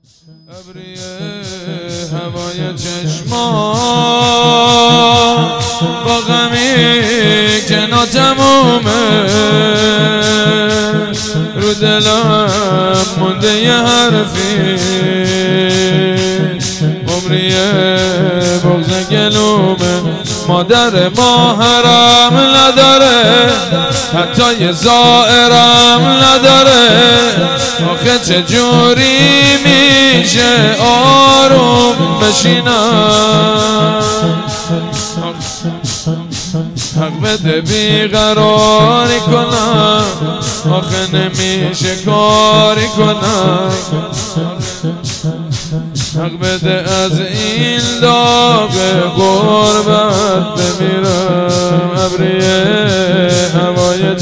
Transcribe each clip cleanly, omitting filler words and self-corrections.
ابریه هوای چشمان با غمی که ناتمومه، رو دلم مونده یه حرفی، عمریه بغض گلومه. مادر ما حرم نداره، حتی یه زائرم نداره. آخه چجوری میشه آروم بشینم؟ حق بده بیقراری کنم، آخه نمیشه کاری کنم. حق بده از این داغ غربت بمیرم. ابریه هوای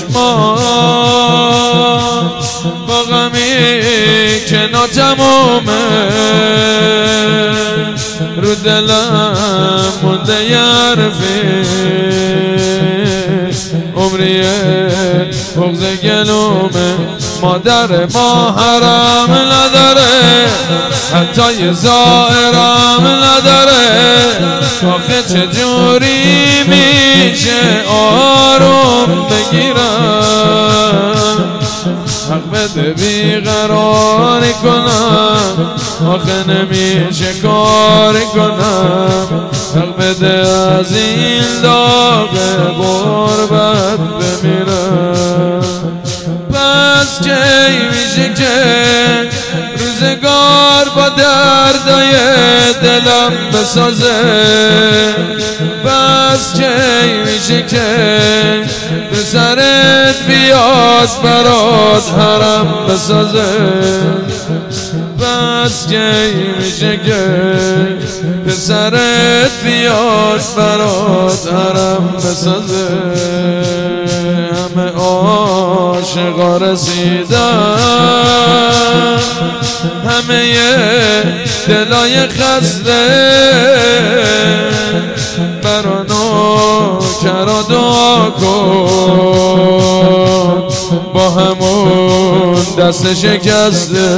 چشمان با غمی که ناتمومه، رو دلم مونده یه حرفی، عمریه بغض گلومه. مادر ما حرم نداره، حتی یه زائرم نداره. آخه چجوری میشه آروم بگیرم؟ حق بده بیقراری کنم، آخه نمیشه کاری کنم. حق بده از این داغ غربت بمیرم. پس کی میشه که روزگار با دردای دلم بسازه؟ پس کی میشه که پسرت بیاد برات حرم بسازه؟ پس کی میشه که پسرت بیاد برات حرم بسازه؟ همه عاشقا رسیدن، همه دلای خسته، برانو کرا دعا کن با همون دست شکسته.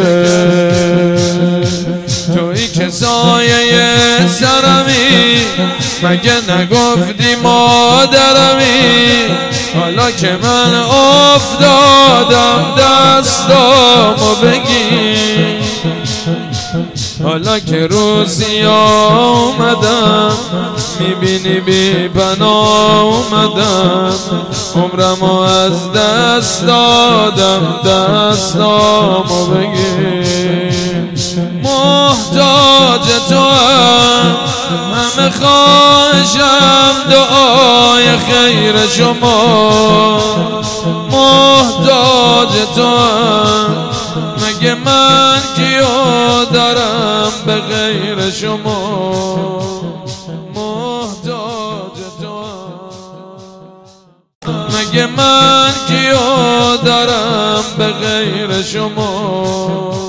تویی که سایه سرمی، مگه نگفتی مادرمی؟ حالا که من افتادم دستامو بگیر، حالا که روزی اومدم میبینی بی پناه اومدم. عمرمو از دست دادم دستامو بگیر. محتاج تو هم، همه خواهشم دعای خیر شما. محتاج تو هم، مگه من کیو دارم به غیر شما؟ محتاج تو هم، مگه من کیو دارم به غیر شما؟